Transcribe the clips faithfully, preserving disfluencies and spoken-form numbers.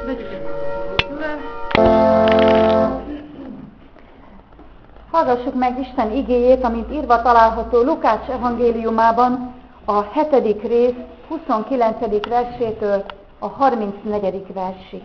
Hallgassuk meg Isten igéjét, amint írva található Lukács evangéliumában, a hetedik rész huszonkilencedik versétől a harmincnegyedik versig.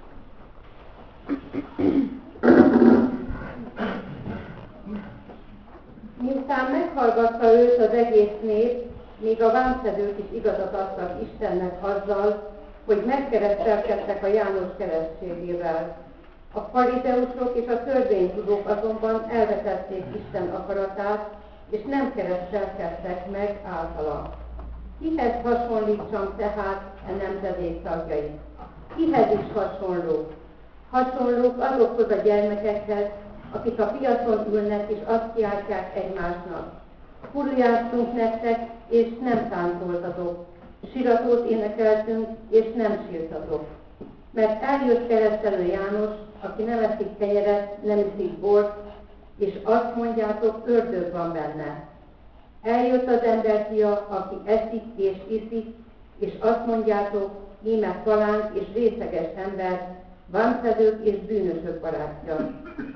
Miután meghallgatta őt az egész nép, még a vámszedők is igazat adtak Istennek azzal, hogy megkeresztelkedtek a János keresztségével. A farizeusok és a törvénytudók azonban elvetették Isten akaratát, és nem keresztelkedtek meg általa. Kihez hasonlítsam tehát e nemzedék tagjait? Kihez is hasonlók? Hasonlók azokhoz a gyermekekhez, akik a piacon ülnek és azt kiáltják egymásnak. Furujáztunk nektek, és nem táncoltatok. Siratót énekeltünk, és nem sírtatok. Mert eljött keresztelő János, aki nem eszik kenyeret, nem iszik bort, és azt mondjátok, ördög van benne. Eljött az emberfia, aki eszik és iszik, és azt mondjátok, íme kalánk és részeges ember, vámszedők és bűnösök barátja.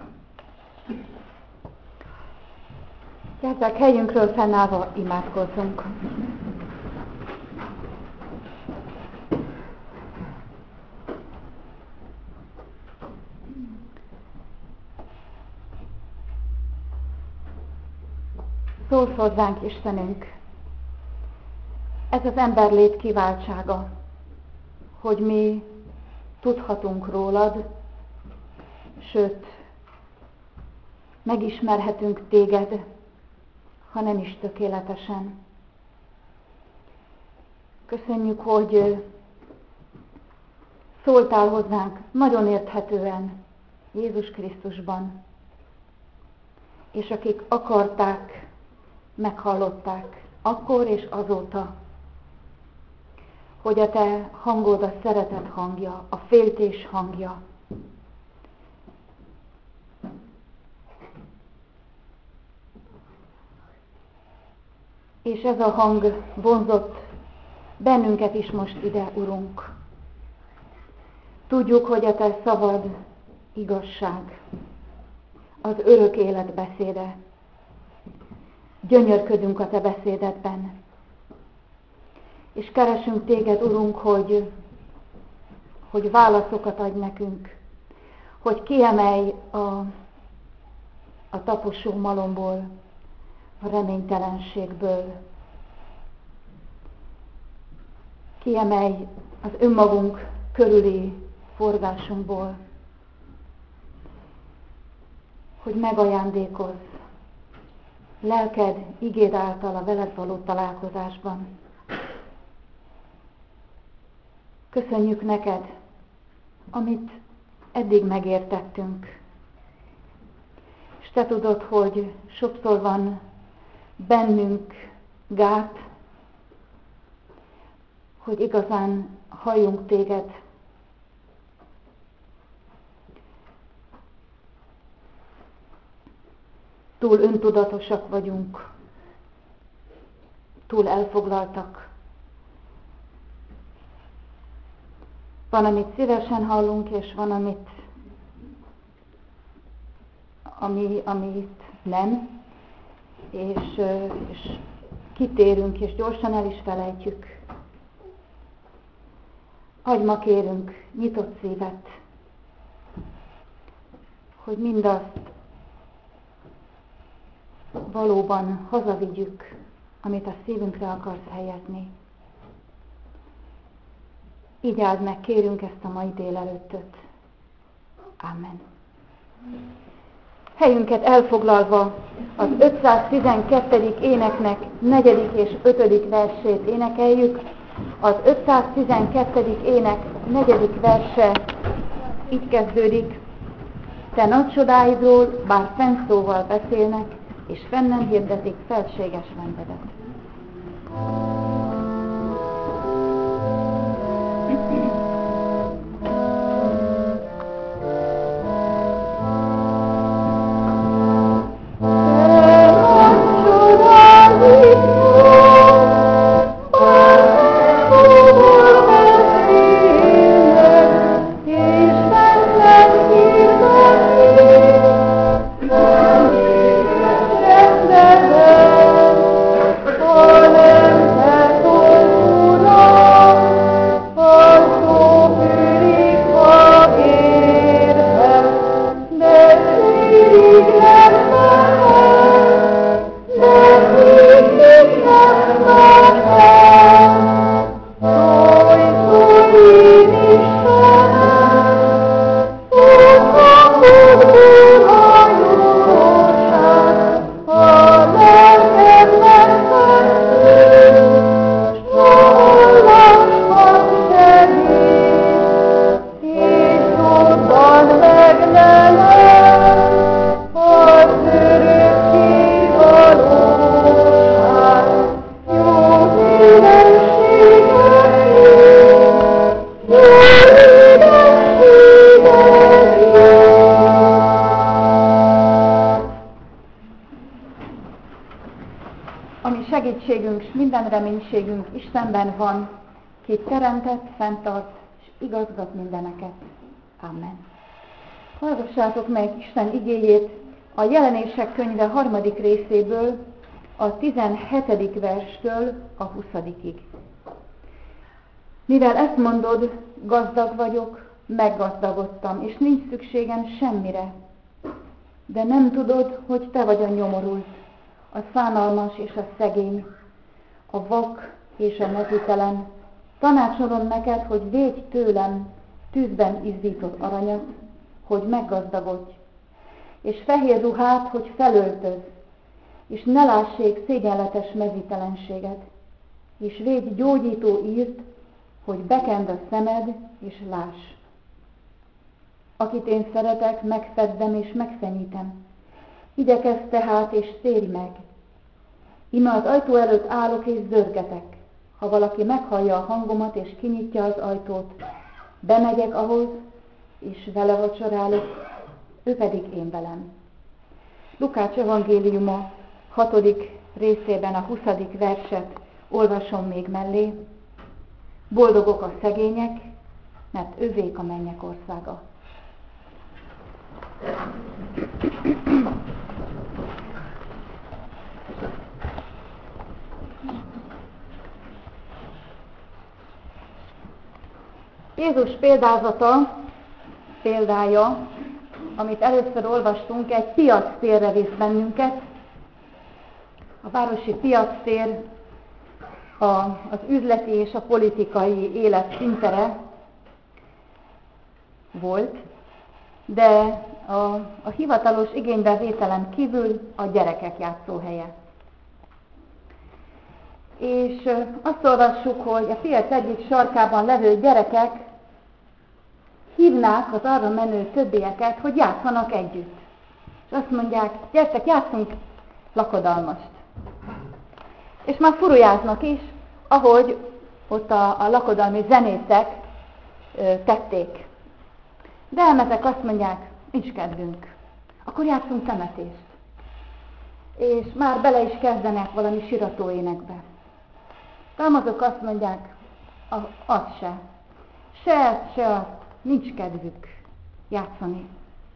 Gyertek, helyünkről fennállva imádkozzunk. Szólsz hozzánk, Istenünk, ez az emberlét kiváltsága, hogy mi tudhatunk rólad, sőt, megismerhetünk téged, ha nem is tökéletesen. Köszönjük, hogy szóltál hozzánk nagyon érthetően Jézus Krisztusban, és akik akarták, meghallották akkor és azóta, hogy a te hangod a szeretet hangja, a féltés hangja. És ez a hang vonzott bennünket is most ide, Urunk. Tudjuk, hogy a te szavad igazság, az örök élet beszéde. Gyönyörködünk a te beszédedben. És keresünk téged, Urunk, hogy, hogy válaszokat adj nekünk, hogy kiemelj a, a taposó malomból, a reménytelenségből. Kiemelj az önmagunk körüli forgásunkból, hogy megajándékozz lelked igéd által a veled való találkozásban. Köszönjük neked, amit eddig megértettünk. És te tudod, hogy sokszor van bennünk gát, hogy igazán halljunk téged. Túl öntudatosak vagyunk, túl elfoglaltak. Van, amit szívesen hallunk, és van, amit, ami, amit nem, és, és kitérünk, és gyorsan el is felejtjük. Adj ma, kérünk, nyitott szívet, hogy mindazt valóban hazavigyük, amit a szívünkre akarsz helyezni. Így áld meg, kérünk, ezt a mai délelőttöt. Amen. Helyünket elfoglalva az ötszáztizenkettedik éneknek negyedik és ötödik versét énekeljük. Az ötszáztizenkettedik ének negyedik verse így kezdődik. Te nagy csodáidról, bár fennszóval beszélnek, és fenn nem hirdetik felséges rendedet. Yeah. minden reménységünk Istenben van, ki teremtett, fenntart és igazgat mindeneket. Amen. Hallgassátok meg Isten igéjét a Jelenések könyve harmadik részéből, a tizenhetedik verstől a huszadikig. Mivel ezt mondod, gazdag vagyok, meggazdagodtam, és nincs szükségem semmire, de nem tudod, hogy te vagy a nyomorult, a szánalmas és a szegény, a vak és a mezítelen. Tanácsolom neked, hogy védj tőlem tűzben izzított aranyat, hogy meggazdagodj, és fehér ruhát, hogy felöltöz, és ne lássék szégyenletes mezítelenséged, és védj gyógyító írt, hogy bekend a szemed, és láss. Akit én szeretek, megfeddem és megfenyítem. Igyekezz tehát, és térj meg. Íme az ajtó előtt állok, és zörgetek. Ha valaki meghallja a hangomat, és kinyitja az ajtót, bemegyek ahhoz, és vele vacsorálok, ő pedig én velem. Lukács evangéliuma hatodik részében a huszadik verset olvasom még mellé. Boldogok a szegények, mert ővék a mennyek országa. Jézus példázata, példája, amit először olvastunk, egy piactérre visz bennünket. A városi piactér a, az üzleti és a politikai élet szintere volt, de a, a hivatalos igénybevételen kívül a gyerekek játszóhelye. És azt olvassuk, hogy a piac egyik sarkában levő gyerekek hívnák az arra menő többieket, hogy játszanak együtt. És azt mondják, gyertek, játszunk lakodalmast. És már furujáznak is, ahogy ott a, a lakodalmi zenészek ö, tették. De elmezek azt mondják, nincs kedvünk. Akkor játszunk temetést. És már bele is kezdenek valami siratóénekbe. Talmazok azt mondják, az se. Se, se az, nincs kedvük játszani.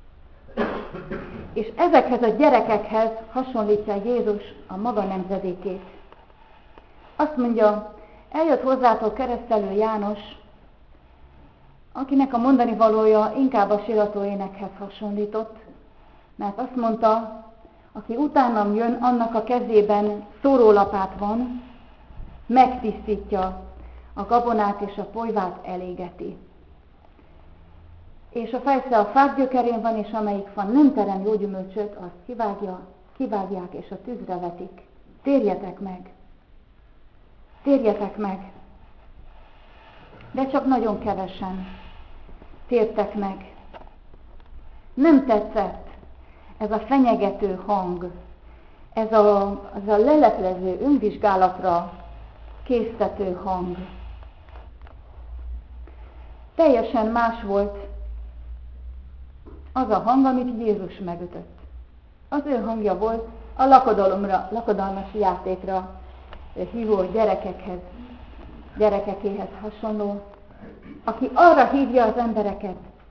És ezekhez a gyerekekhez hasonlítja Jézus a maga nemzedékét. Azt mondja, eljött hozzátok keresztelő János, akinek a mondani valója inkább a siratóénekhez hasonlított, mert azt mondta, aki utánam jön, annak a kezében szórólapát van, megtisztítja, a gabonát és a polyvát elégeti. És a fejsze a fák gyökerén van, és amelyik fa nem terem jó gyümölcsöt, azt kivágja, kivágják és a tűzre vetik. Térjetek meg! Térjetek meg! De csak nagyon kevesen tértek meg. Nem tetszett ez a fenyegető hang, ez a, az a leleplező, önvizsgálatra késztető hang. Teljesen más volt az a hang, amit Jézus megütött. Az ő hangja volt a lakodalomra, lakodalmas játékra hívó gyerekekhez, gyerekekéhez hasonló, aki arra hívja az embereket,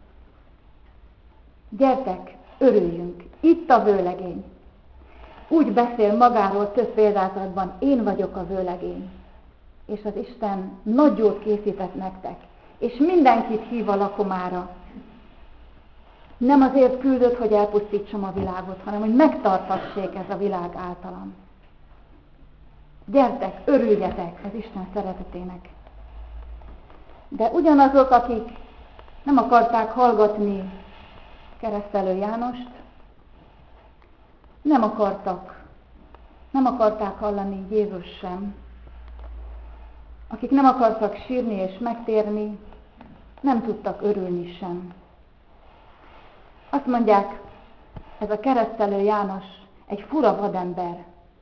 gyertek, örüljünk, itt a vőlegény. Úgy beszél magáról több példázatban, én vagyok a vőlegény, és az Isten nagy jót készített nektek, és mindenkit hív a lakomára. Nem azért küldött, hogy elpusztítsam a világot, hanem hogy megtartassék ez a világ általam. Gyertek, örüljetek az Isten szeretetének. De ugyanazok, akik nem akarták hallgatni keresztelő Jánost, nem akartak, nem akarták hallani Jézus sem. Akik nem akartak sírni és megtérni, nem tudtak örülni sem. Azt mondják, ez a keresztelő János egy fura vadember,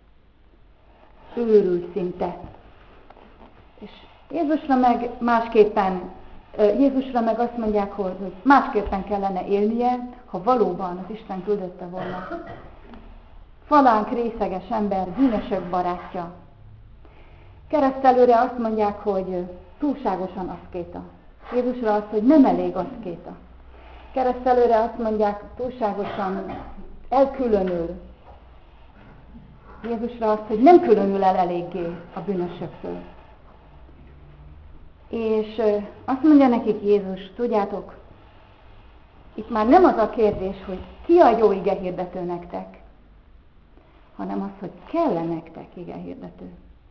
őrült szinte. És Jézusra meg másképpen, Jézusra meg azt mondják, hogy másképpen kellene élnie, ha valóban az Isten küldötte volna. Falánk részeges ember, bűnösök barátja. Keresztelőre azt mondják, hogy túlságosan aszkéta. Jézusra azt, hogy nem elég aszkéta. Keresztelőre azt mondják, túlságosan elkülönül. Jézusra azt, hogy nem különül el eléggé a bűnösöktől. És azt mondja nekik Jézus, tudjátok, itt már nem az a kérdés, hogy ki a jó igehirdető nektek, hanem az, hogy kell-e nektek igehirdető.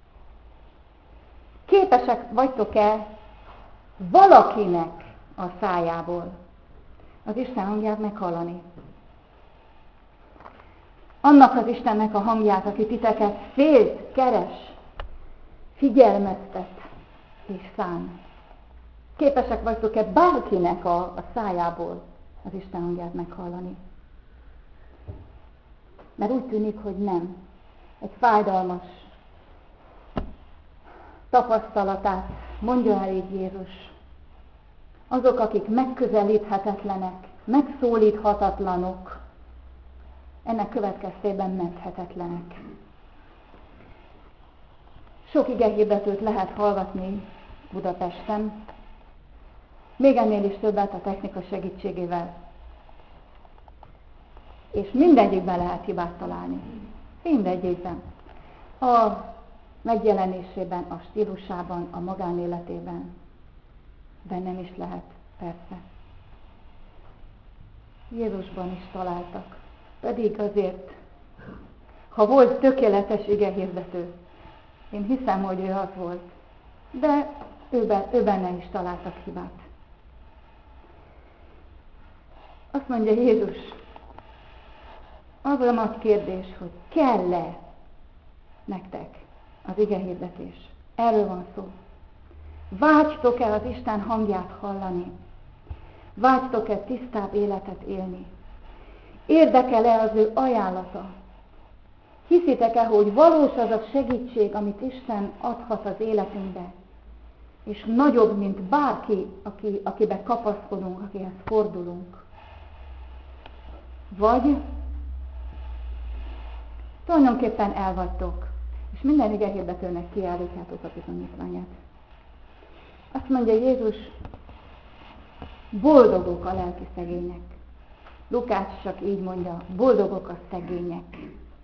Képesek vagytok-e valakinek a szájából az Isten hangját meghallani? Annak az Istennek a hangját, aki titeket félt, keres, figyelmeztet és szán. Képesek vagytok-e bárkinek a, a szájából az Isten hangját meghallani? Mert úgy tűnik, hogy nem. Egy fájdalmas tapasztalatát mondja el így Jézus. Azok, akik megközelíthetetlenek, megszólíthatatlanok, ennek következtében menthetetlenek. Sok igehirdetőt lehet hallgatni Budapesten, még ennél is többet a technika segítségével. És mindegyikben lehet hibát találni. Mindegyikben. A megjelenésében, a stílusában, a magánéletében. Bennem is lehet, persze. Jézusban is találtak. Pedig azért, ha volt tökéletes igehirdető, én hiszem, hogy ő az volt, de ő, be, ő benne is találtak hibát. Azt mondja Jézus, az a nagy kérdés, hogy kell-e nektek az igehirdetés. Erről van szó. Vágytok-e az Isten hangját hallani? Vágytok-e tisztább életet élni? Érdekel-e az ő ajánlata? Hiszitek-e, hogy valós az a segítség, amit Isten adhat az életünkbe? És nagyobb, mint bárki, aki, akibe kapaszkodunk, akihez fordulunk. Vagy tulajdonképpen elvagytok, és minden igehirdetőnek kiállítjátok a bizonyítványát. Azt mondja Jézus, boldogok a lelki szegények. Lukács csak így mondja, boldogok a szegények.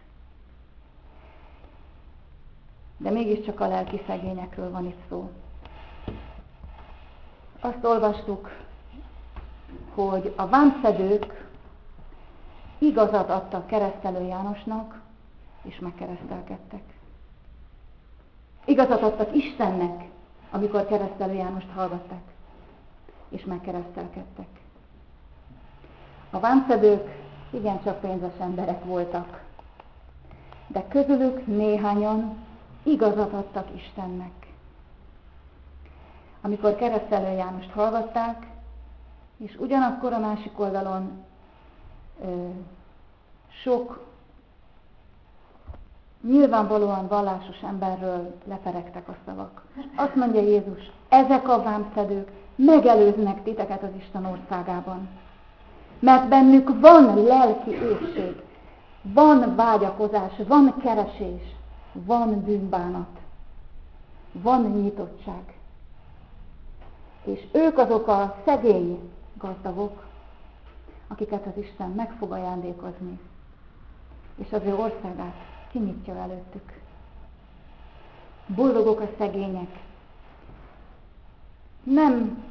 De mégiscsak a lelki szegényekről van itt szó. Azt olvastuk, hogy a vámszedők igazat adtak Keresztelő Jánosnak, és megkeresztelkedtek. Igazat adtak Istennek, amikor Keresztelő Jánost hallgatták, és megkeresztelkedtek. A vámszedők igencsak pénzes emberek voltak, de közülük néhányan igazat adtak Istennek. Amikor Keresztelő Jánost hallgatták, és ugyanakkor a másik oldalon ö, sok nyilvánvalóan vallásos emberről leperegtek a szavak. Azt mondja Jézus, ezek a vámszedők megelőznek titeket az Isten országában. Mert bennük van lelki éhség, van vágyakozás, van keresés, van bűnbánat, van nyitottság. És ők azok a szegény gazdagok, akiket az Isten meg fog ajándékozni, és az ő országát kinyitja előttük. Boldogok a szegények. Nem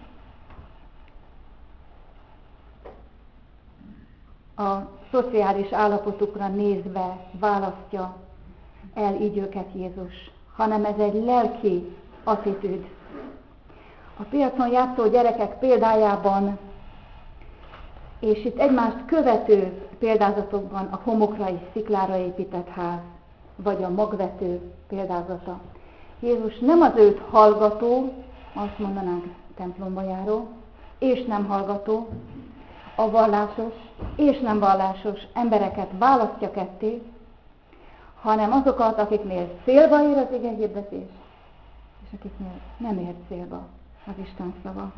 a szociális állapotukra nézve választja el így őket Jézus, hanem ez egy lelki attitűd. A piacon játszó gyerekek példájában, és itt egymást követő példázatokban a homokra és sziklára épített ház, vagy a magvető példázata. Jézus nem az őt hallgató, azt mondanánk templomba járó, és nem hallgató, a vallásos és nem vallásos embereket választja ketté, hanem azokat, akiknél célba ér az igehirdetés, és akiknél nem ér célba az Isten szava.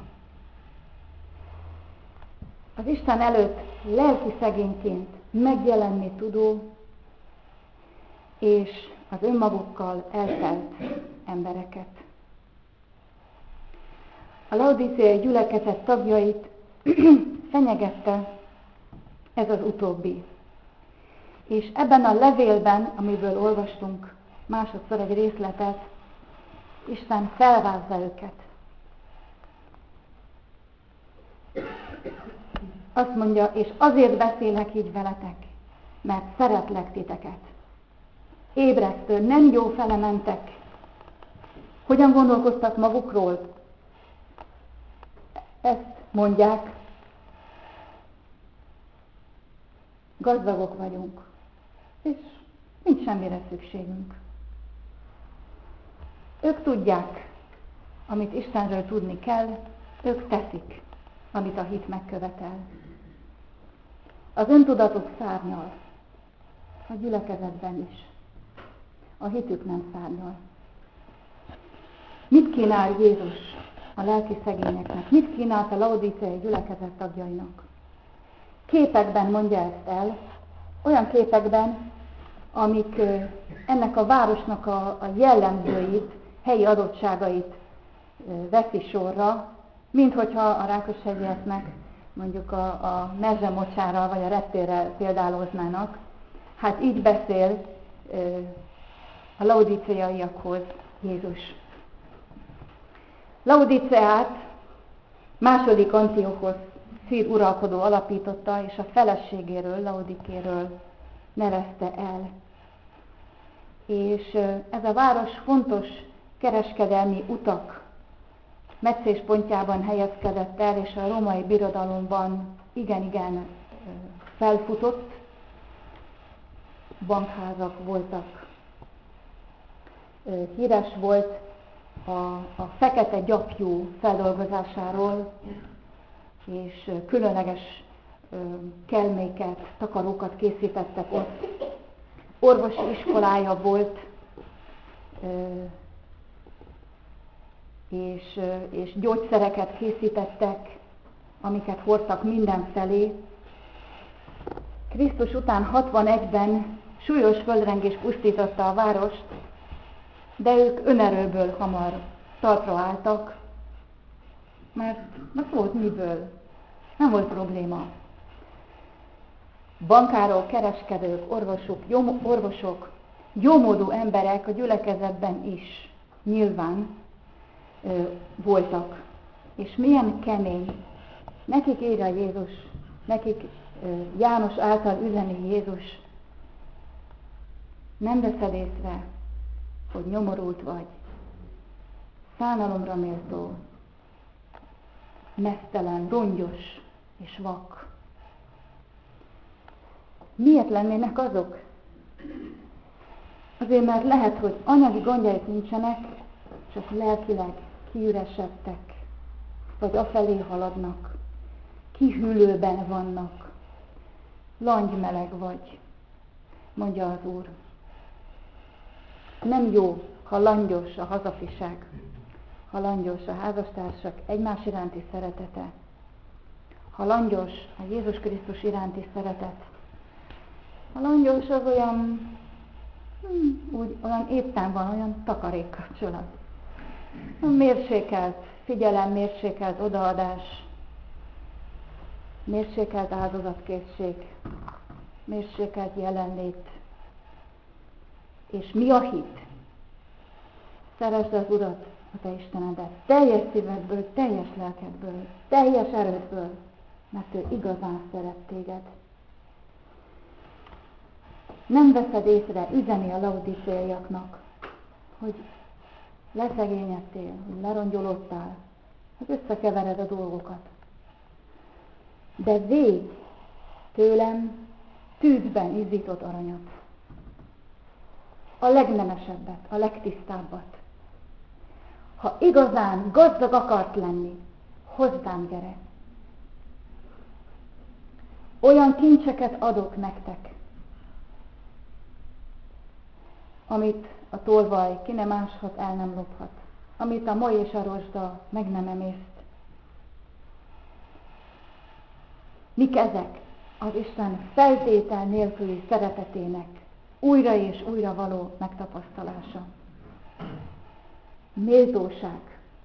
Az Isten előtt lelki szegényként megjelenni tudó, és az önmagukkal eltelt embereket. A laodicei gyülekezet tagjait fenyegette ez az utóbbi. És ebben a levélben, amiből olvastunk másodszor egy részletet, Isten felvázza őket. Azt mondja, és azért beszélek így veletek, mert szeretlek titeket. Ébresztő, nem jó fele mentek. Hogyan gondolkoztak magukról? Ezt mondják, gazdagok vagyunk, és nincs semmire szükségünk. Ők tudják, amit Istenről tudni kell, ők teszik, amit a hit megkövetel. Az öntudatuk szárnyal, a gyülekezetben is. A hitük nem szárnyal. Mit kínál Jézus a lelki szegényeknek? Mit kínált a laodicei gyülekezet tagjainak? Képekben mondja ezt el, olyan képekben, amik ennek a városnak a, a jellemzőit, helyi adottságait veszi sorra, mint hogyha a Rákoshegyieknek mondjuk a, a mezsemocsárral vagy a reptérrel példáloznának. Hát így beszél a laodiceiaiakhoz Jézus. Laodiceát második Antiochosz szír uralkodó alapította, és a feleségéről, Laodikéről nevezte el. És ez a város fontos kereskedelmi utak meccéspontjában helyezkedett el, és a római birodalomban igen-igen felfutott, bankházak voltak. Híres volt a, a fekete gyapjú feldolgozásáról, és különleges kelméket, takarókat készítettek ott. Orvosi iskolája volt, és, és gyógyszereket készítettek, amiket hordtak mindenfelé. Krisztus után hatvanegyben súlyos földrengés pusztította a várost, de ők önerőből hamar talpra álltak, mert, mert volt miből, nem volt probléma. Bankárok, kereskedők, orvosok, jó, orvosok, jómódú emberek a gyülekezetben is nyilván ö, voltak. És milyen kemény. Nekik írja Jézus, nekik ö, János által üzeni Jézus. Nem veszed észre, hogy nyomorult vagy, szánalomra méltó, meztelen, rongyos és vak. Miért lennének azok? Azért, mert lehet, hogy anyagi gondjaik nincsenek, csak lelkileg kiüresedtek, vagy afelé haladnak, kihűlőben vannak, langymeleg vagy, mondja az Úr. Nem jó, ha langyos a hazafiság, ha langyos a házastársak egymás iránti szeretete, ha langyos a Jézus Krisztus iránti szeretet. A langyos az olyan, hmm, úgy, olyan éppen van, olyan takarék kapcsolat. Mérsékelt figyelem, mérsékelt odaadás, mérsékelt áldozatkészség, mérsékelt jelenlét. És mi a hit? Szeresd az Urat, a te Istenedet, teljes szívedből, teljes lelkedből, teljes erődből, mert ő igazán szeret téged. Nem veszed észre, üzeni a laodiceiaknak, hogy leszegényedtél, hogy lerongyolódtál, hogy összekevered a dolgokat. De védj tőlem tűzben izzított aranyat. A legnemesebbet, a legtisztábbat. Ha igazán gazdag akart lenni, hozzám gyere. Olyan kincseket adok nektek, amit a tolvaj ki nem áshat, el nem lophat, amit a maj és a rozsda meg nem emészt. Mik ezek? Az Isten feltétel nélküli szeretetének újra és újra való megtapasztalása. méltóság.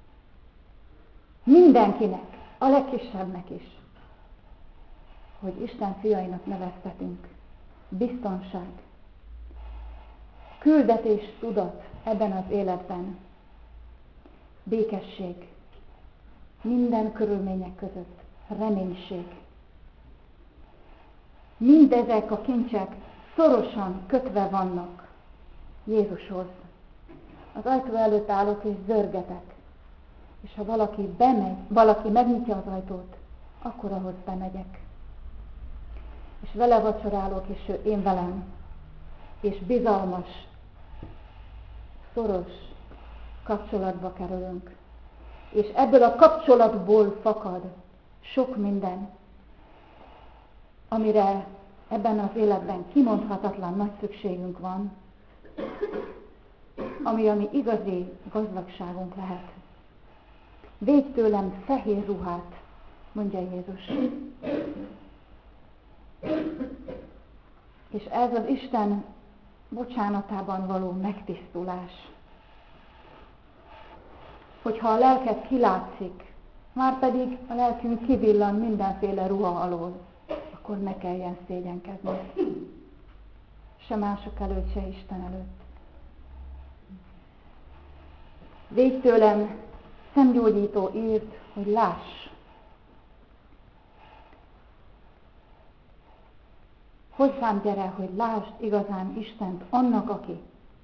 Mindenkinek, a legkisebbnek is, hogy Isten fiainak neveztetünk. Biztonság. Küldetés tudat ebben az életben. Békesség. Minden körülmények között. Reménység. Mindezek a kincsek szorosan kötve vannak Jézushoz. Az ajtó előtt állok és zörgetek. És ha valaki bemegy, valaki megnyitja az ajtót, akkor ahhoz bemegyek. És vele vacsorálok, és ő én velem. És bizalmas, szoros kapcsolatba kerülünk. És ebből a kapcsolatból fakad sok minden, amire ebben az életben kimondhatatlan nagy szükségünk van, ami a mi igazi gazdagságunk lehet. Védj tőlem fehér ruhát, mondja Jézus. És ez az Isten bocsánatában való megtisztulás. Hogyha a lelket kilátszik, már pedig a lelkünk kivillan mindenféle ruha alól, akkor ne kelljen szégyenkezni. Se mások előtt, se Isten előtt. Védj tőlem, szemgyógyító írt, hogy láss. Hozzám gyere, hogy lásd igazán Istent annak, aki.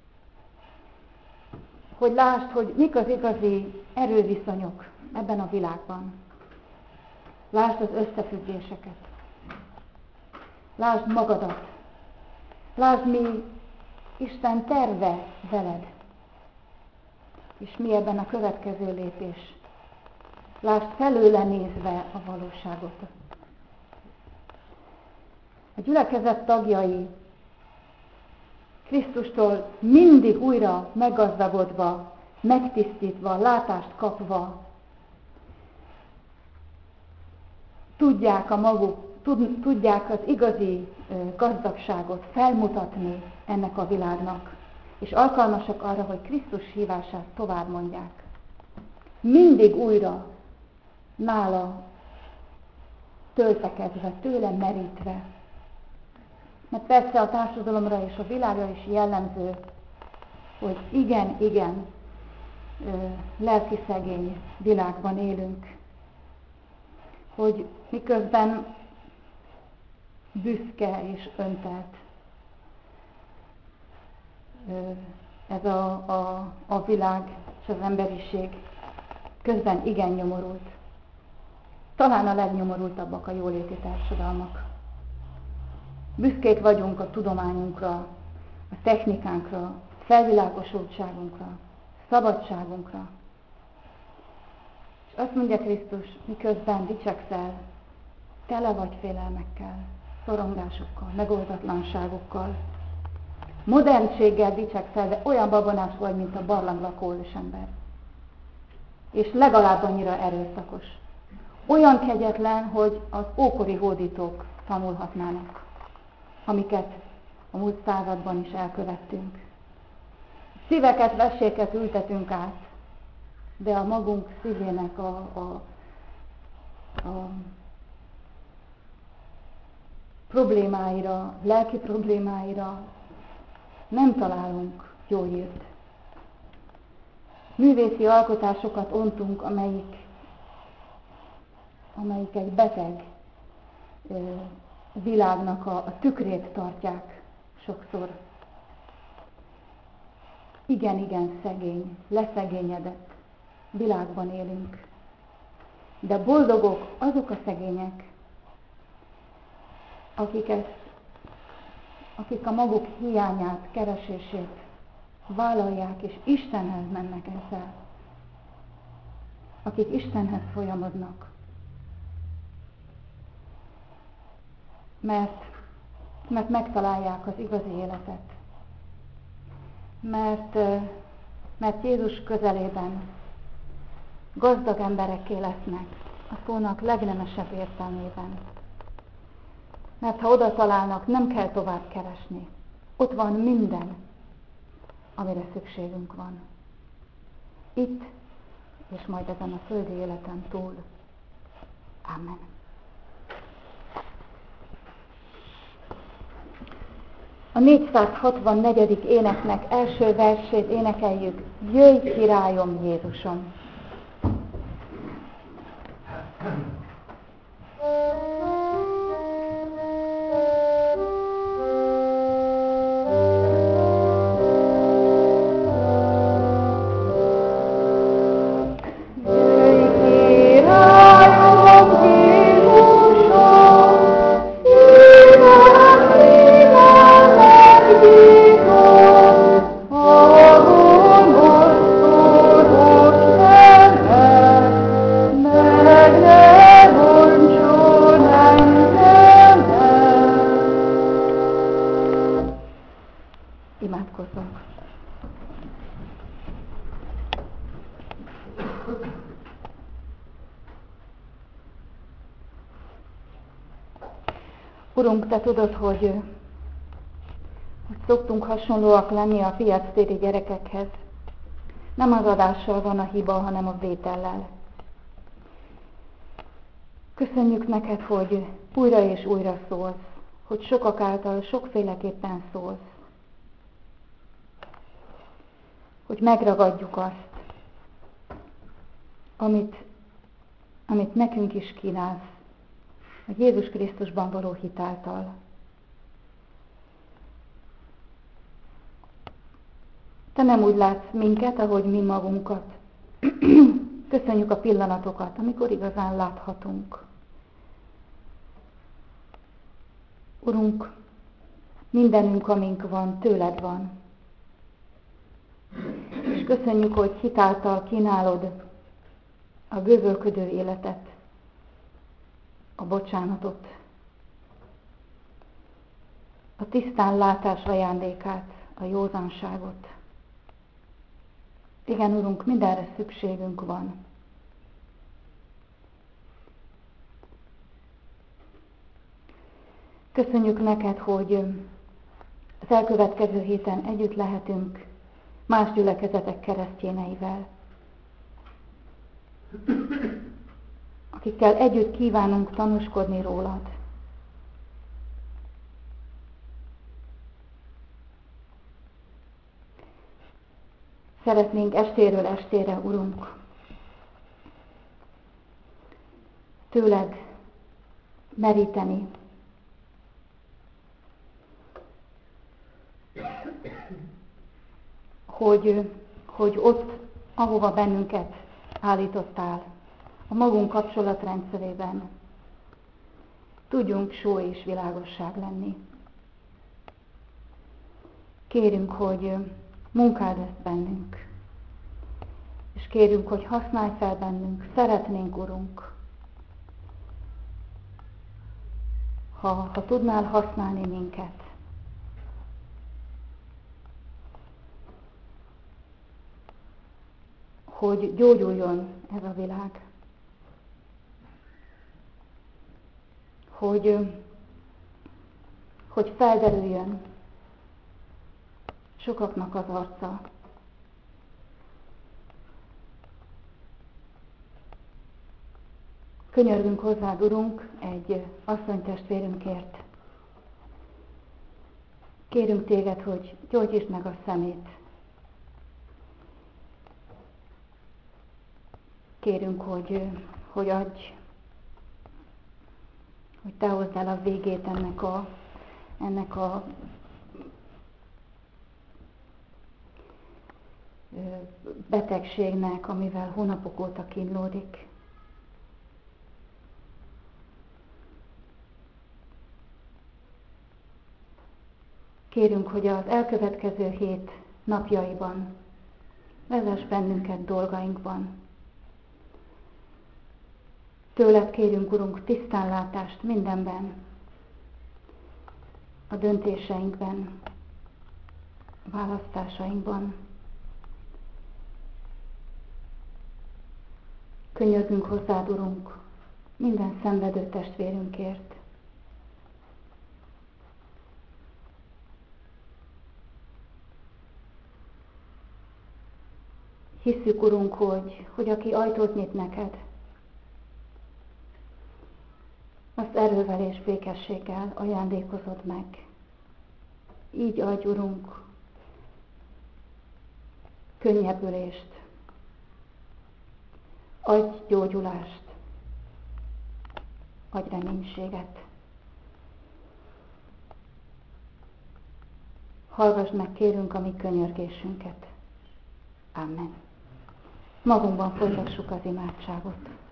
Hogy lásd, hogy mik az igazi erőviszonyok ebben a világban. Lásd az összefüggéseket. Lásd magadat. Lásd, mi Isten terve veled. És mi ebben a következő lépés. Lásd felőle nézve a valóságot. A gyülekezet tagjai Krisztustól mindig újra meggazdagodva, megtisztítva, látást kapva tudják a maguk, tud, tudják az igazi gazdagságot felmutatni ennek a világnak, és alkalmasak arra, hogy Krisztus hívását tovább mondják. Mindig újra nála töltekezve, tőle merítve. Mert persze a társadalomra és a világra is jellemző, hogy igen, igen, lelki szegény világban élünk. Hogy miközben büszke és öntelt ez a, a, a világ és az emberiség, közben igen nyomorult. Talán a legnyomorultabbak a jóléti társadalmak. Büszkék vagyunk a tudományunkra, a technikánkra, felvilágosultságunkra, szabadságunkra. És azt mondja Krisztus, miközben dicsekszel, tele vagy félelmekkel, szorongásokkal, megoldatlanságokkal. Modernséggel dicsekszel, de olyan babonás vagy, mint a barlanglakó ősember. És legalább annyira erőszakos. Olyan kegyetlen, hogy az ókori hódítók tanulhatnának, amiket a múlt században is elkövettünk. Szíveket, veséket ültetünk át, de a magunk szívének a, a, a problémáira, lelki problémáira nem találunk jó írt. Művészi alkotásokat ontunk, amelyik, amelyik egy beteg világnak a, a tükrét tartják sokszor. Igen, igen, szegény, leszegényedett világban élünk. De boldogok azok a szegények, akik, ezt, akik a maguk hiányát, keresését vállalják, és Istenhez mennek ezzel. Akik Istenhez folyamodnak. Mert, mert megtalálják az igazi életet. Mert, mert Jézus közelében gazdag emberekké lesznek a szónak legnemesebb értelmében. Mert ha oda találnak, nem kell tovább keresni. Ott van minden, amire szükségünk van. itt, és majd ezen a földi életen túl. Amen. A négyszázhatvannegyedik éneknek első versét énekeljük: Jöjj, királyom Jézusom! Urunk, Te tudod, hogy, hogy szoktunk hasonlóak lenni a piactéri gyerekekhez. Nem az adással van a hiba, hanem a vétellel. Köszönjük neked, hogy újra és újra szólsz, hogy sokak által sokféleképpen szólsz. Hogy megragadjuk azt, amit, amit nekünk is kínálsz, a Jézus Krisztusban való hitáltal. Te nem úgy látsz minket, ahogy mi magunkat. Köszönjük a pillanatokat, amikor igazán láthatunk. Urunk, mindenünk, amink van, tőled van. És köszönjük, hogy hitáltal kínálod a bővölködő életet, a bocsánatot, a tisztán látás ajándékát, a józanságot. Igen, Urunk, mindenre szükségünk van. Köszönjük neked, hogy az elkövetkező héten együtt lehetünk más gyülekezetek keresztjéneivel, akikkel együtt kívánunk tanúskodni rólad. Szeretnénk estéről estére, Urunk, tőled meríteni, hogy, hogy ott, ahova bennünket állítottál, a magunk kapcsolatrendszerében tudjunk só és világosság lenni. Kérünk, hogy munkád ezt bennünk, és kérünk, hogy használj fel bennünk. Szeretnénk, Urunk, ha, ha tudnál használni minket. Hogy gyógyuljon ez a világ. Hogy, hogy felderüljön sokaknak az arca. Könyörgünk hozzád, Urunk, egy asszonytestvérünkért. Kérünk téged, hogy gyógyítsd meg a szemét. Kérünk, hogy, hogy adj, hogy te hozd el a végét ennek a, ennek a betegségnek, amivel hónapok óta kínlódik. Kérünk, hogy az elkövetkező hét napjaiban vezess bennünket dolgainkban. Tőled kérünk, Urunk, tisztánlátást mindenben, a döntéseinkben, a választásainkban. Könyörgünk hozzád, Urunk, minden szenvedő testvérünkért. Hisszük, Urunk, hogy, hogy aki ajtót nyit neked, azt erővel és békességgel ajándékozod meg. Így adj, Urunk, könnyebbülést, adj gyógyulást, adj reménységet. Hallgass meg, kérünk, a mi könyörgésünket. Amen. Magunkban folytassuk az imádságot.